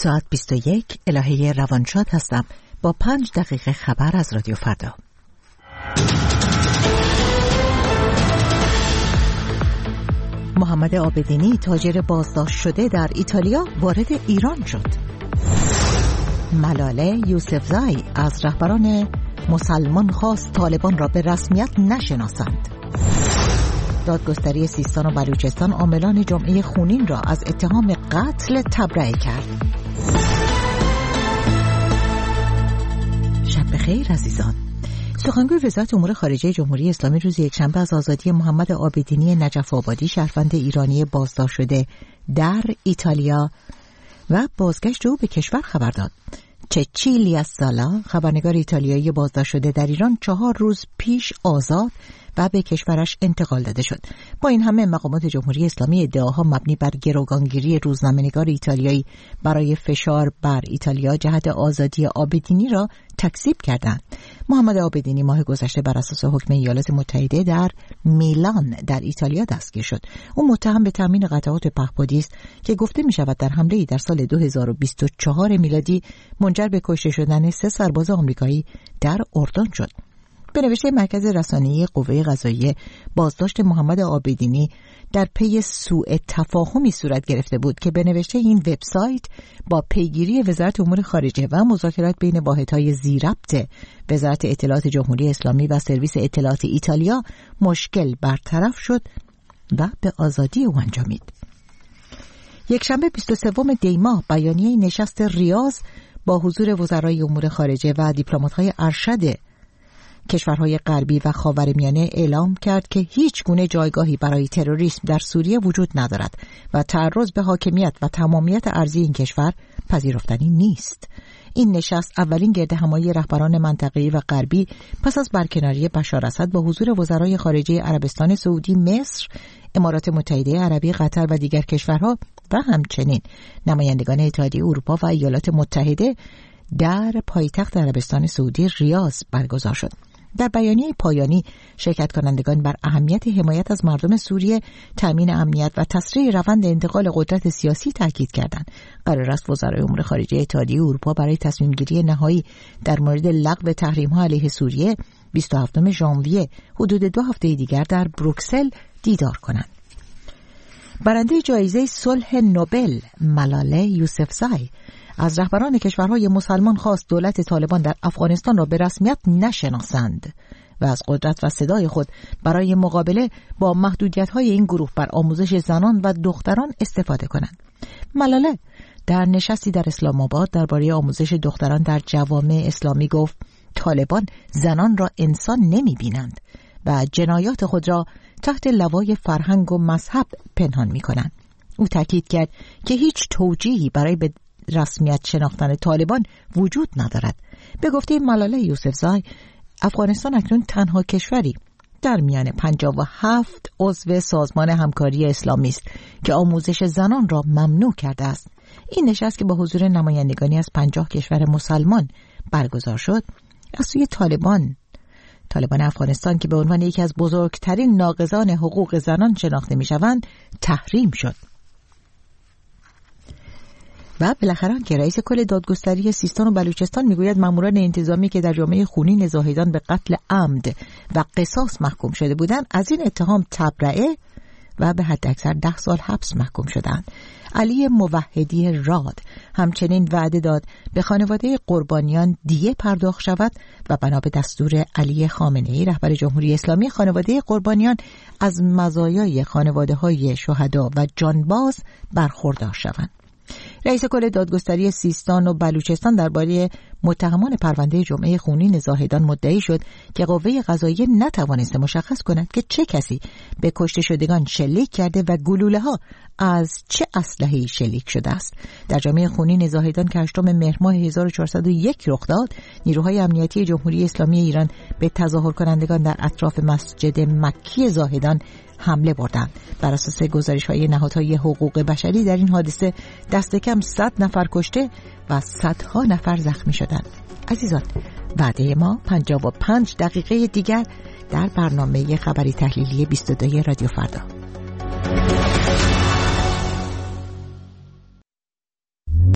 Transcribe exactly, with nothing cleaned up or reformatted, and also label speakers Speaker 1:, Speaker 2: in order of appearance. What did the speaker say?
Speaker 1: ساعت بیست و یک الهه روانشاد هستم با پنج دقیقه خبر از رادیو فردا. محمد عابدینی تاجر بازداشت شده در ایتالیا وارد ایران شد. ملاله یوسفزای از رهبران مسلمان خواست طالبان را به رسمیت نشناسند. دادگستری سیستان و بلوچستان عاملان جمعه خونین را از اتهام قتل تبرئه کرد. شب بخیر عزیزان. سخنگوی وزارت امور خارجه جمهوری اسلامی روز یکشنبه از آزادی محمد عابدینی نجف آبادی شهروند ایرانی بازداشت شده در ایتالیا و بازگشت او به کشور خبر داد. چچیلیا سالا خبرنگار ایتالیایی بازداشت شده در ایران چهار روز پیش آزاد و به کشورش انتقال داده شد. با این همه مقامات جمهوری اسلامی ادعاها مبنی بر گروگانگیری روزنامه‌نگار ایتالیایی برای فشار بر ایتالیا جهت آزادی عابدینی را تکذیب کردند. محمد عابدینی ماه گذشته بر اساس حکم ایالات متحده در میلان در ایتالیا دستگیر شد. او متهم به تامین قطعات پهپادی است که گفته می شود در حمله‌ای در سال دو هزار و بیست و چهار میلادی منجر به کشته شدن سه سرباز آمریکایی در اردن شد. به نوشته مرکز رسانه‌ای قوه قضاییه، بازداشت محمد عابدینی در پی سوء تفاهمی صورت گرفته بود که به نوشته این وبسایت با پیگیری وزارت امور خارجه و مذاکرات بین واحدهای ذی‌ربط وزارت اطلاعات جمهوری اسلامی و سرویس اطلاعات ایتالیا مشکل برطرف شد و به آزادی او انجامید. یکشنبه بیست و سوم دی ماه بیانیه نشست ریاض با حضور وزرای امور خارجه و دیپلمات‌های ارشد کشورهای غربی و خاورمیانه اعلام کرد که هیچ گونه جایگاهی برای تروریسم در سوریه وجود ندارد و تعرض به حاکمیت و تمامیت ارضی این کشور پذیرفتنی نیست. این نشست اولین گرد همایی رهبران منطقه‌ای و غربی پس از برکناری بشار اسد با حضور وزرای خارجه عربستان سعودی، مصر، امارات متحده عربی، قطر و دیگر کشورها و همچنین نمایندگان اتحادیه اروپا و ایالات متحده در پایتخت عربستان سعودی ریاض برگزار شد. در بیانیه پایانی شرکت کنندگان بر اهمیت حمایت از مردم سوریه، تامین امنیت و تسریع روند انتقال قدرت سیاسی تاکید کردند. قرار است وزرای امور خارجه اتحادیه اروپا برای تصمیم گیری نهایی در مورد لغو تحریم‌ها علیه سوریه بیست و هفتم ژانویه حدود دو هفته دیگر در بروکسل دیدار کنند. برنده جایزه صلح نوبل ملاله یوسفزای از رهبران کشورهای مسلمان خواست دولت طالبان در افغانستان را به رسمیت نشناسند و از قدرت و صدای خود برای مقابله با محدودیت‌های این گروه بر آموزش زنان و دختران استفاده کنند. ملاله در نشستی در اسلام آباد درباره آموزش دختران در جوامع اسلامی گفت طالبان زنان را انسان نمی‌بینند و جنایات خود را تحت لوای فرهنگ و مذهب پنهان می‌کنند. او تاکید کرد که هیچ توجیهی برای به رسمیت شناختن طالبان وجود ندارد. به گفته ملاله یوسفزای، افغانستان اکنون تنها کشوری در میان پنجاه و هفت عضو سازمان همکاری اسلامی است که آموزش زنان را ممنوع کرده است. این نشست که با حضور نمایندگانی از پنجاه کشور مسلمان برگزار شد، از سوی طالبان طالبان افغانستان که به عنوان یکی از بزرگترین ناقضان حقوق زنان شناخته می‌شوند، تحریم شد. و بالاخره که رئیس کل دادگستری سیستان و بلوچستان میگوید ماموران انتظامی که در جامعه خونین زاهدان به قتل عمد و قصاص محکوم شده بودند از این اتهام تبرئه و به حد اکثر ده سال حبس محکوم شدند. علی موحدی راد همچنین وعده داد به خانواده قربانیان دیه پرداخت شود و بنا به دستور علی خامنه‌ای رهبر جمهوری اسلامی خانواده قربانیان از مزایای خانواده‌های شهدا و جانباز برخوردار شوند. رئیس کل دادگستری سیستان و بلوچستان درباره متهمان پرونده جمعه خونین زاهدان مدعی شد که قوه قضاییه نتوانسته مشخص کند که چه کسی به کشته شدگان شلیک کرده و گلوله ها از چه اسلحه‌ای شلیک شده است. در جمعه خونین زاهدان که هشتم مهر ماه هزار و چهارصد و یک رخ داد، نیروهای امنیتی جمهوری اسلامی ایران به تظاهر کنندگان در اطراف مسجد مکی زاهدان حمله بردند. بر اساس گزارش‌های نهادهای حقوق بشری در این حادثه دست کم صد نفر کشته و صدها نفر زخمی شدند. عزیزان، وعده ما پنجاه و پنج دقیقه دیگر در برنامه خبری تحلیلی بیست و دو رادیو فردا.